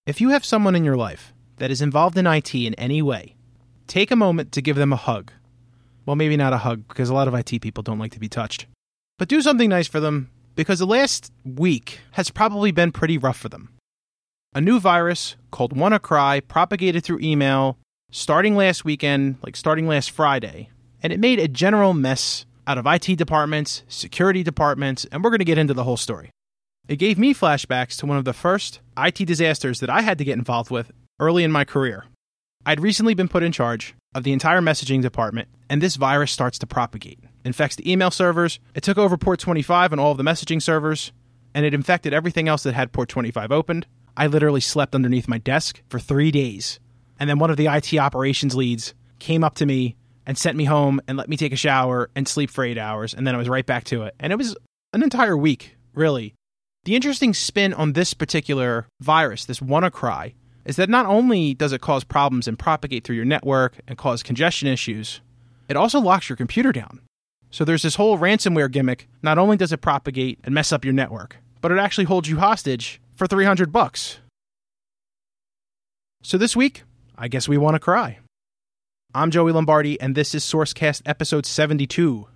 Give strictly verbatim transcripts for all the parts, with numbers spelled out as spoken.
If you have someone in your life that is involved in I T in any way, take a moment to give them a hug. Well, maybe not a hug, because a lot of I T people don't like to be touched. But do something nice for them, because the last week has probably been pretty rough for them. A new virus called WannaCry propagated through email starting last weekend, like starting last Friday, and it made a general mess out of I T departments, security departments, and we're going to get into the whole story. It gave me flashbacks to one of the first I T disasters that I had to get involved with early in my career. I'd recently been put in charge of the entire messaging department, and this virus starts to propagate. Infects the email servers, it took over port twenty-five on all of the messaging servers, and it infected everything else that had port twenty-five opened. I literally slept underneath my desk for three days. And then one of the I T operations leads came up to me and sent me home and let me take a shower and sleep for eight hours, and then I was right back to it. And it was an entire week, really. The interesting spin on this particular virus, this WannaCry, is that not only does it cause problems and propagate through your network and cause congestion issues, it also locks your computer down. So there's this whole ransomware gimmick. Not only does it propagate and mess up your network, but it actually holds you hostage for three hundred bucks. So this week, I guess we want to cry. I'm Joey Lombardi, and this is Sourcecast episode seventy-two.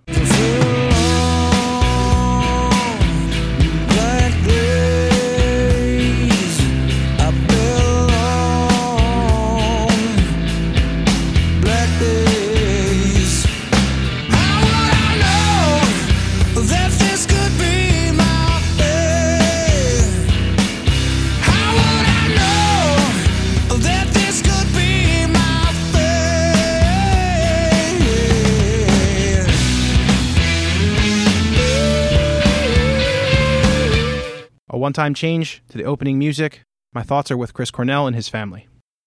A one-time change to the opening music. My thoughts are with Chris Cornell and his family.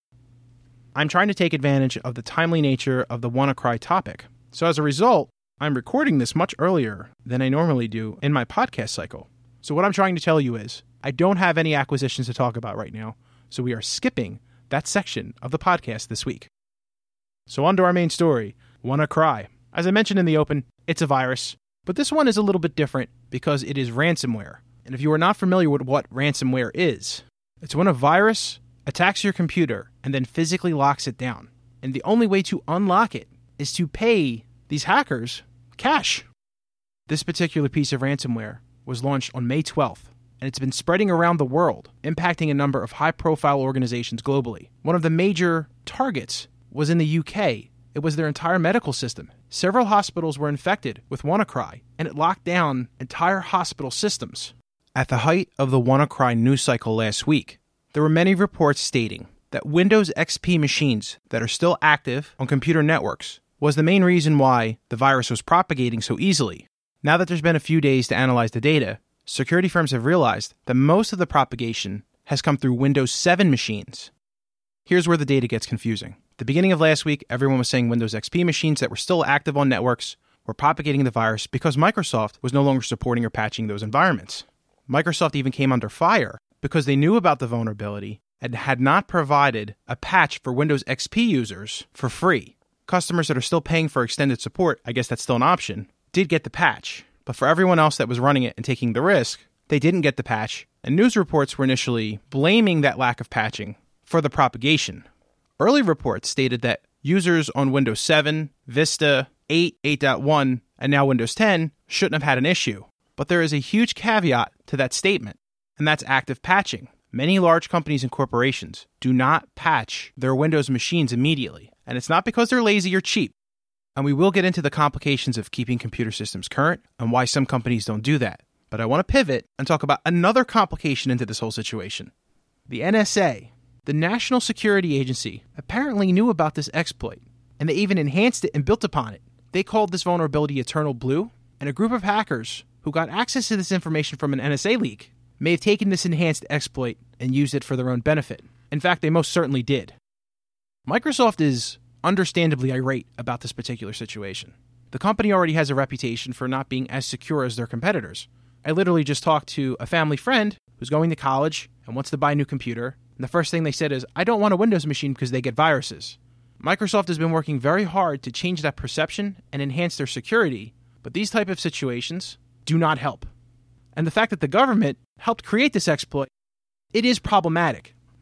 I'm trying to take advantage of the timely nature of the WannaCry topic. So as a result, I'm recording this much earlier than I normally do in my podcast cycle. So what I'm trying to tell you is, I don't have any acquisitions to talk about right now, so we are skipping that section of the podcast this week. So on to our main story, WannaCry. As I mentioned in the open, it's a virus, but this one is a little bit different because it is ransomware. And if you are not familiar with what ransomware is, it's when a virus attacks your computer and then physically locks it down. And the only way to unlock it is to pay these hackers cash. This particular piece of ransomware was launched on May twelfth, and it's been spreading around the world, impacting a number of high-profile organizations globally. One of the major targets was in the U K. It was their entire medical system. Several hospitals were infected with WannaCry, and it locked down entire hospital systems. At the height of the WannaCry news cycle last week, there were many reports stating that Windows X P machines that are still active on computer networks was the main reason why the virus was propagating so easily. Now that there's been a few days to analyze the data, security firms have realized that most of the propagation has come through Windows seven machines. Here's where the data gets confusing. At the beginning of last week, everyone was saying Windows X P machines that were still active on networks were propagating the virus because Microsoft was no longer supporting or patching those environments. Microsoft even came under fire because they knew about the vulnerability and had not provided a patch for Windows X P users for free. Customers that are still paying for extended support, I guess that's still an option, did get the patch. But for everyone else that was running it and taking the risk, they didn't get the patch, and news reports were initially blaming that lack of patching for the propagation. Early reports stated that users on Windows seven, Vista, eight, eight point one, and now Windows ten shouldn't have had an issue. But there is a huge caveat to that statement, and that's active patching. Many large companies and corporations do not patch their Windows machines immediately, and it's not because they're lazy or cheap. And we will get into the complications of keeping computer systems current and why some companies don't do that. But I want to pivot and talk about another complication into this whole situation. The N S A, the National Security Agency, apparently knew about this exploit, and they even enhanced it and built upon it. They called this vulnerability Eternal Blue, and a group of hackers who got access to this information from an N S A leak may have taken this enhanced exploit and used it for their own benefit. In fact, they most certainly did. Microsoft is understandably irate about this particular situation. The company already has a reputation for not being as secure as their competitors. I literally just talked to a family friend who's going to college and wants to buy a new computer, and the first thing they said is, I don't want a Windows machine because they get viruses. Microsoft has been working very hard to change that perception and enhance their security, but these type of situations do not help. And the fact that the government helped create this exploit, it is problematic.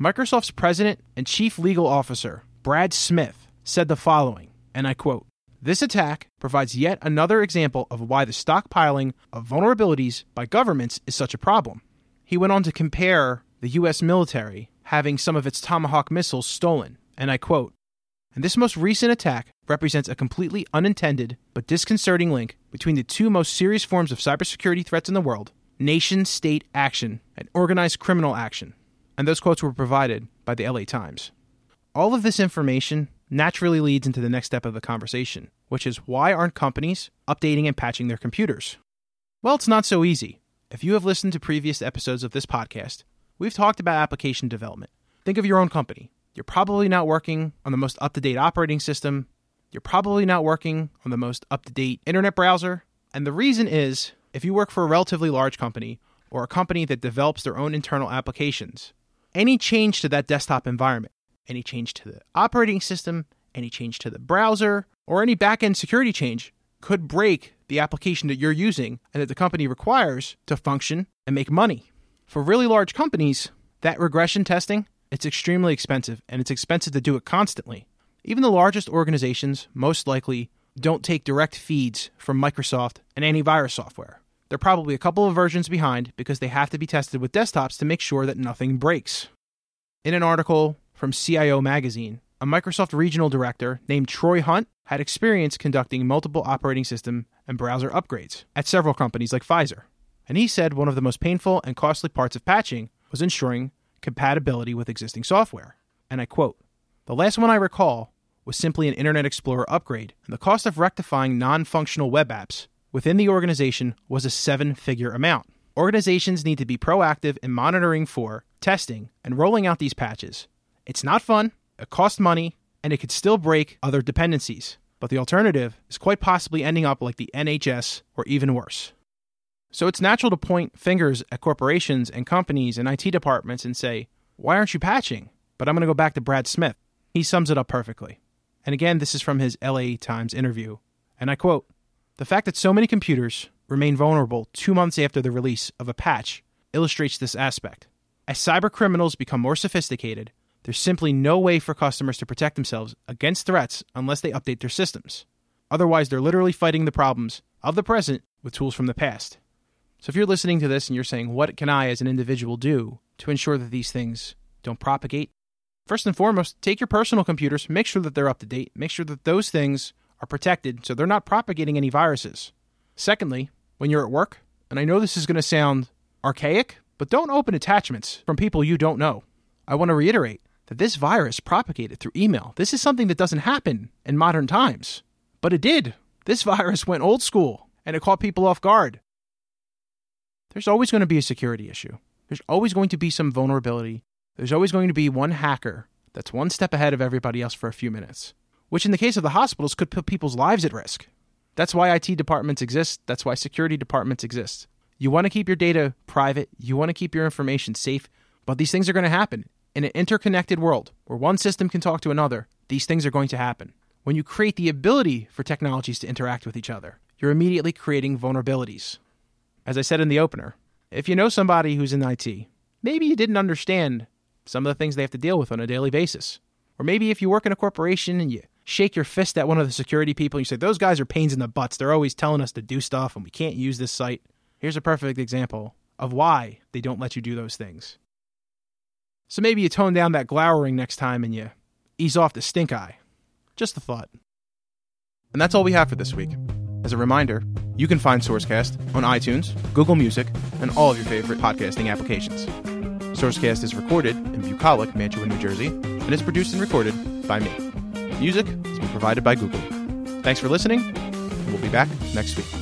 Microsoft's president and chief legal officer, Brad Smith, said the following, and I quote, "This attack provides yet another example of why the stockpiling of vulnerabilities by governments is such a problem." He went on to compare the U S military having some of its Tomahawk missiles stolen, and I quote, "And this most recent attack represents a completely unintended but disconcerting link between the two most serious forms of cybersecurity threats in the world, nation-state action and organized criminal action." And those quotes were provided by the L A Times. All of this information naturally leads into the next step of the conversation, which is why aren't companies updating and patching their computers? Well, it's not so easy. If you have listened to previous episodes of this podcast, we've talked about application development. Think of your own company. You're probably not working on the most up-to-date operating system. You're probably not working on the most up-to-date internet browser. And the reason is, if you work for a relatively large company or a company that develops their own internal applications, any change to that desktop environment, any change to the operating system, any change to the browser, or any back-end security change could break the application that you're using and that the company requires to function and make money. For really large companies, that regression testing, it's extremely expensive, and it's expensive to do it constantly. Even the largest organizations most likely don't take direct feeds from Microsoft and antivirus software. They're probably a couple of versions behind because they have to be tested with desktops to make sure that nothing breaks. In an article from C I O Magazine, a Microsoft regional director named Troy Hunt had experience conducting multiple operating system and browser upgrades at several companies like Pfizer. And he said one of the most painful and costly parts of patching was ensuring compatibility with existing software. And I quote, "The last one I recall was simply an Internet Explorer upgrade, and the cost of rectifying non-functional web apps within the organization was a seven-figure amount. Organizations need to be proactive in monitoring for, testing, and rolling out these patches. It's not fun, it costs money, and it could still break other dependencies. But the alternative is quite possibly ending up like the N H S or even worse." So it's natural to point fingers at corporations and companies and I T departments and say, why aren't you patching? But I'm going to go back to Brad Smith. He sums it up perfectly. And again, this is from his L A Times interview. And I quote, "The fact that so many computers remain vulnerable two months after the release of a patch illustrates this aspect. As cyber criminals become more sophisticated, there's simply no way for customers to protect themselves against threats unless they update their systems. Otherwise, they're literally fighting the problems of the present with tools from the past." So if you're listening to this and you're saying, what can I as an individual do to ensure that these things don't propagate? First and foremost, take your personal computers, make sure that they're up to date, make sure that those things are protected so they're not propagating any viruses. Secondly, when you're at work, and I know this is going to sound archaic, but don't open attachments from people you don't know. I want to reiterate that this virus propagated through email. This is something that doesn't happen in modern times, but it did. This virus went old school, and it caught people off guard. There's always going to be a security issue. There's always going to be some vulnerability. There's always going to be one hacker that's one step ahead of everybody else for a few minutes, which in the case of the hospitals could put people's lives at risk. That's why I T departments exist. That's why security departments exist. You want to keep your data private. You want to keep your information safe, but these things are going to happen. In an interconnected world where one system can talk to another, these things are going to happen. When you create the ability for technologies to interact with each other, you're immediately creating vulnerabilities. As I said in the opener, if you know somebody who's in I T, maybe you didn't understand some of the things they have to deal with on a daily basis. Or maybe if you work in a corporation and you shake your fist at one of the security people and you say, those guys are pains in the butts. They're always telling us to do stuff and we can't use this site. Here's a perfect example of why they don't let you do those things. So maybe you tone down that glowering next time and you ease off the stink eye. Just a thought. And that's all we have for this week. As a reminder, you can find Sourcecast on iTunes, Google Music, and all of your favorite podcasting applications. Sourcecast is recorded in Bucolic, Mantua, New Jersey, and is produced and recorded by me. Music has been provided by Google. Thanks for listening, and we'll be back next week.